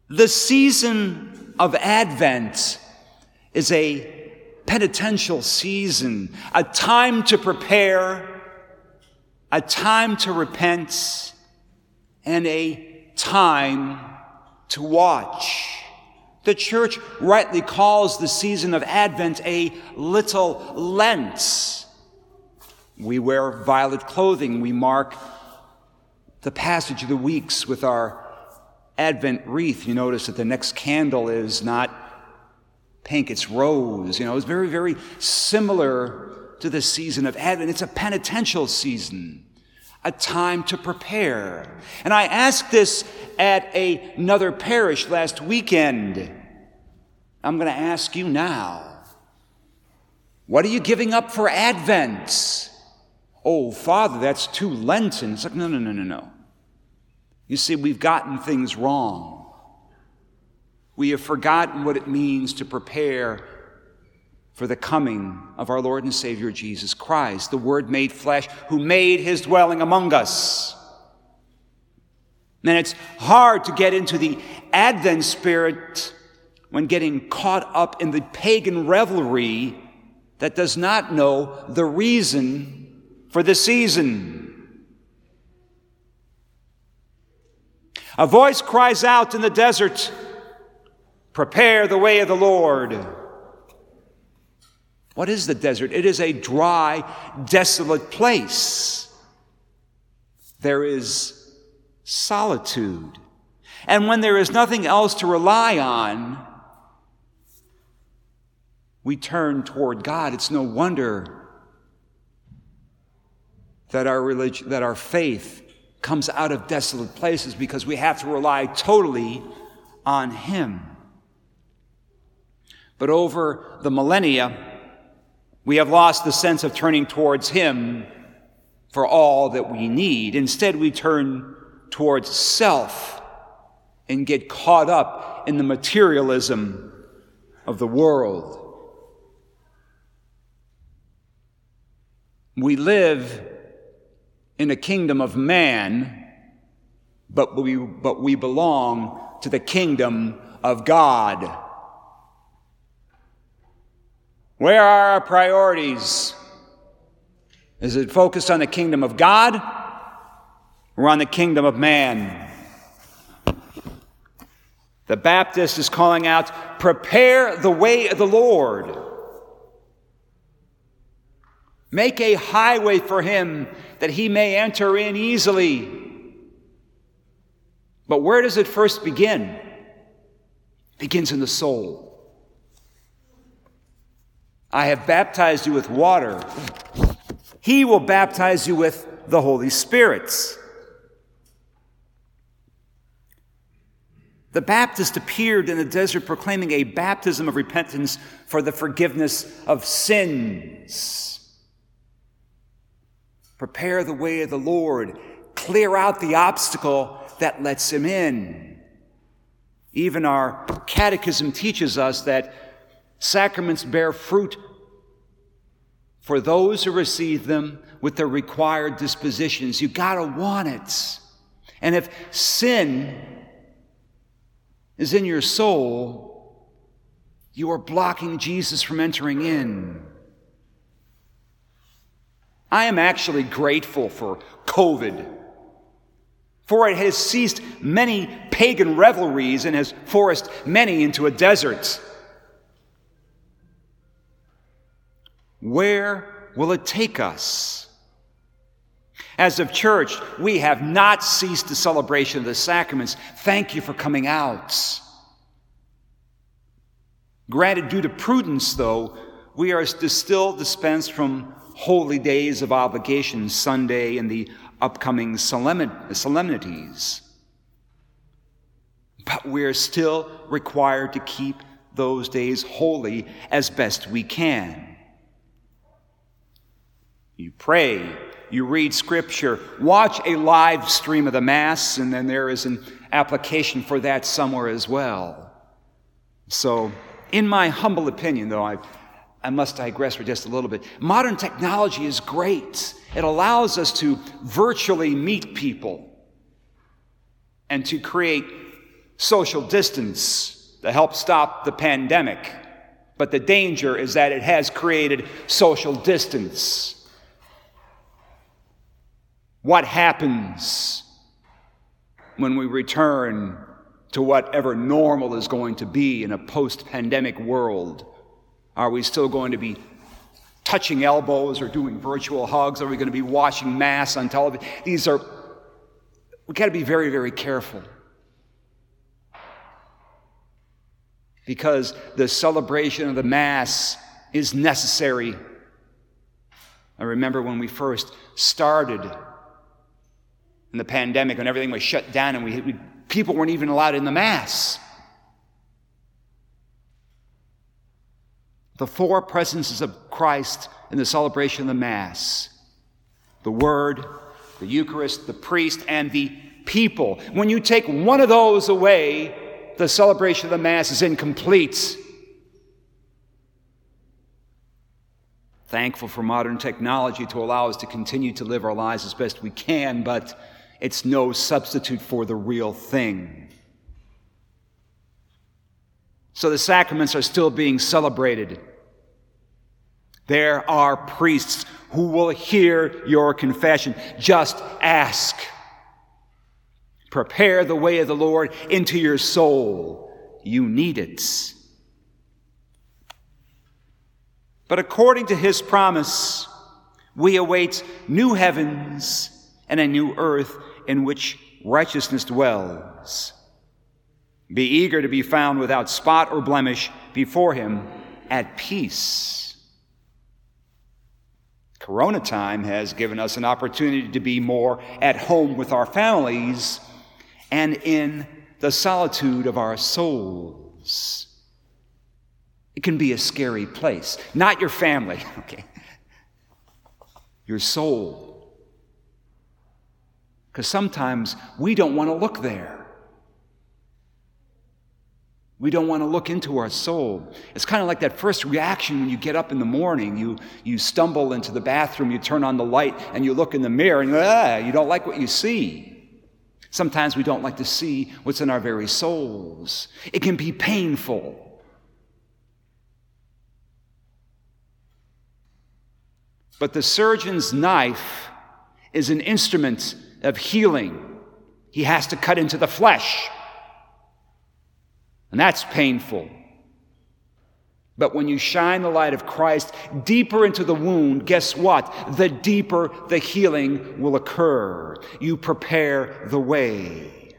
The season of Advent is a penitential season, a time to prepare, a time to repent, and a time to watch. The church rightly calls the season of Advent a little Lent. We wear violet clothing. We mark the passage of the weeks with our Advent wreath. You notice that the next candle is not pink, it's rose. It's very, very similar to the season of Advent. It's a penitential season, a time to prepare. And I asked this at another parish last weekend. I'm going to ask you now. What are you giving up for Advent? Oh, Father, that's too Lenten. It's like, no. You see, we've gotten things wrong. We have forgotten what it means to prepare for the coming of our Lord and Savior Jesus Christ, the Word made flesh, who made his dwelling among us. And it's hard to get into the Advent spirit when getting caught up in the pagan revelry that does not know the reason for the season. A voice cries out in the desert, "Prepare the way of the Lord." What is the desert? It is a dry, desolate place. There is solitude. And when there is nothing else to rely on, we turn toward God. It's no wonder that our faith comes out of desolate places, because we have to rely totally on him. But over the millennia, we have lost the sense of turning towards him for all that we need. Instead, we turn towards self and get caught up in the materialism of the world. We live in a kingdom of man, but we belong to the kingdom of God. Where are our priorities? Is it focused on the kingdom of God or on the kingdom of man? The Baptist is calling out, "Prepare the way of the Lord. Make a highway for him that he may enter in easily." But where does it first begin? It begins in the soul. I have baptized you with water. He will baptize you with the Holy Spirit. The Baptist appeared in the desert proclaiming a baptism of repentance for the forgiveness of sins. Prepare the way of the Lord. Clear out the obstacle that lets him in. Even our catechism teaches us that sacraments bear fruit for those who receive them with the required dispositions. You gotta want it. And if sin is in your soul, you are blocking Jesus from entering in. I am actually grateful for COVID, for it has ceased many pagan revelries and has forced many into a desert. Where will it take us? As of church, we have not ceased the celebration of the sacraments. Thank you for coming out. Granted, due to prudence, though, we are still dispensed from holy days of obligation, Sunday and the upcoming solemnities. But we're still required to keep those days holy as best we can. You pray, you read Scripture, watch a live stream of the Mass, and then there is an application for that somewhere as well. So, in my humble opinion, though, I must digress for just a little bit. Modern technology is great. It allows us to virtually meet people and to create social distance to help stop the pandemic. But the danger is that it has created social distance. What happens when we return to whatever normal is going to be in a post-pandemic world? Are we still going to be touching elbows or doing virtual hugs? Are we going to be watching Mass on television? We got to be very, very careful. Because the celebration of the Mass is necessary. I remember when we first started in the pandemic, when everything was shut down and people weren't even allowed in the Mass. The four presences of Christ in the celebration of the Mass: the Word, the Eucharist, the priest, and the people. When you take one of those away, the celebration of the Mass is incomplete. Thankful for modern technology to allow us to continue to live our lives as best we can, but it's no substitute for the real thing. So the sacraments are still being celebrated. There are priests who will hear your confession. Just ask. Prepare the way of the Lord into your soul. You need it. But according to his promise, we await new heavens and a new earth in which righteousness dwells. Be eager to be found without spot or blemish before him at peace. Corona time has given us an opportunity to be more at home with our families and in the solitude of our souls. It can be a scary place. Not your family, okay? Your soul. Because sometimes we don't want to look there. We don't want to look into our soul. It's kind of like that first reaction when you get up in the morning. You stumble into the bathroom, you turn on the light, and you look in the mirror, and you don't like what you see. Sometimes we don't like to see what's in our very souls. It can be painful. But the surgeon's knife is an instrument of healing. He has to cut into the flesh. And that's painful. But when you shine the light of Christ deeper into the wound, guess what? The deeper the healing will occur. You prepare the way.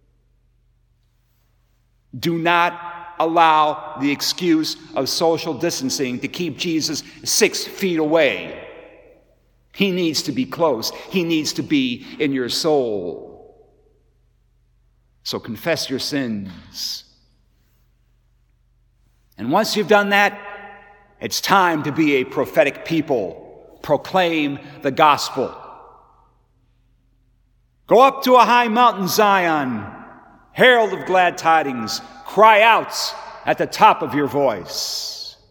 Do not allow the excuse of social distancing to keep Jesus 6 feet away. He needs to be close. He needs to be in your soul. So confess your sins. And once you've done that, it's time to be a prophetic people. Proclaim the gospel. Go up to a high mountain, Zion, herald of glad tidings. Cry out at the top of your voice.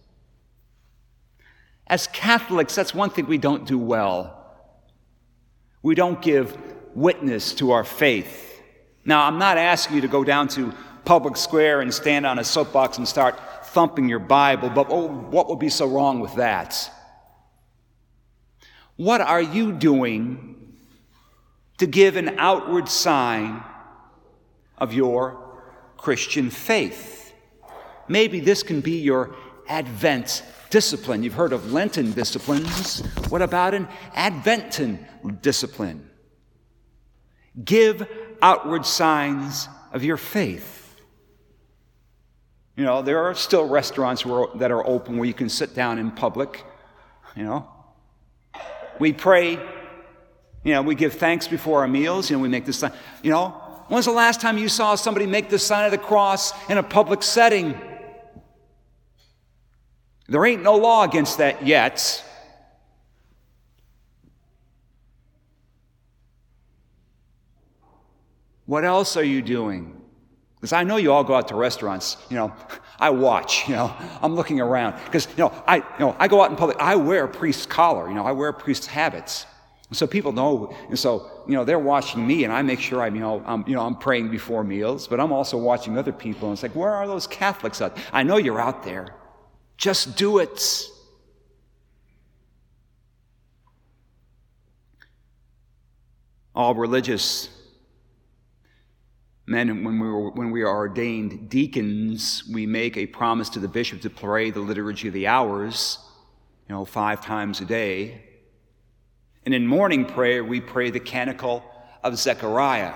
As Catholics, that's one thing we don't do well. We don't give witness to our faith. Now, I'm not asking you to go down to public square and stand on a soapbox and start thumping your Bible, but what would be so wrong with that? What are you doing to give an outward sign of your Christian faith? Maybe this can be your Advent discipline. You've heard of Lenten disciplines. What about an Adventan discipline? Give outward signs of your faith. You know, there are still restaurants that are open where you can sit down in public. You know, we pray. You know, we give thanks before our meals. You know, we make this sign. You know, when's the last time you saw somebody make the sign of the cross in a public setting? There ain't no law against that yet. What else are you doing? Because I know you all go out to restaurants. You know, I watch. You know, I'm looking around because I go out in public. I wear a priest's collar. You know, I wear priest's habits. So people know, and so, they're watching me, and I make sure I'm praying before meals, but I'm also watching other people, and it's like, where are those Catholics at? I know you're out there. Just do it. All religious men, when we are ordained deacons, we make a promise to the bishop to pray the Liturgy of the Hours, 5 times a day. And in morning prayer, we pray the Canticle of Zechariah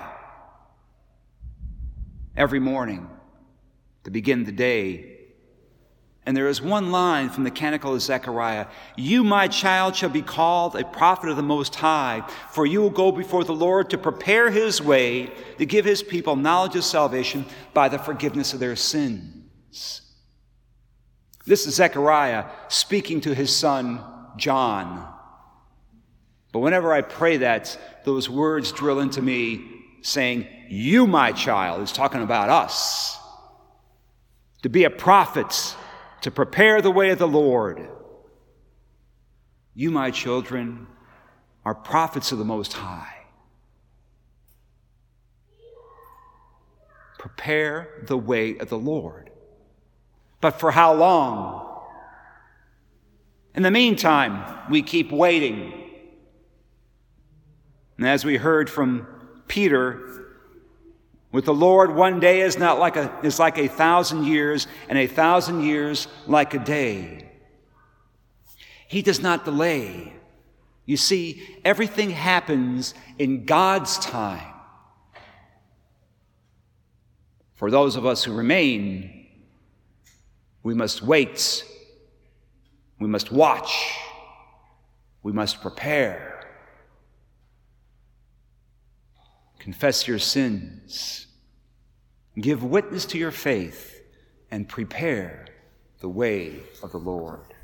every morning to begin the day. And there is one line from the Canticle of Zechariah: "You, my child, shall be called a prophet of the Most High, for you will go before the Lord to prepare his way, to give his people knowledge of salvation by the forgiveness of their sins." This is Zechariah speaking to his son, John. But whenever I pray that, those words drill into me saying, "You, my child," is talking about us. To be a prophet, to prepare the way of the Lord. You, my children, are prophets of the Most High. Prepare the way of the Lord. But for how long? In the meantime, we keep waiting. And as we heard from Peter, with the Lord, one day is like 1,000 years, and 1,000 years like a day. He does not delay. You see, everything happens in God's time. For those of us who remain, we must wait. We must watch. We must prepare. Confess your sins, give witness to your faith, and prepare the way of the Lord.